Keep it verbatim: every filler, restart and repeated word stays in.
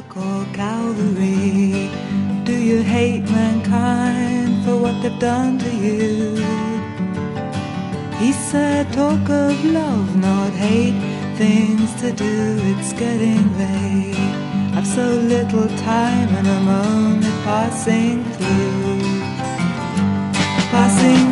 or Calvary? Do you hate mankind for what they've done to you? He said, talk of love, not hate, things to do, it's getting late. I've so little time and I'm only passing through, passing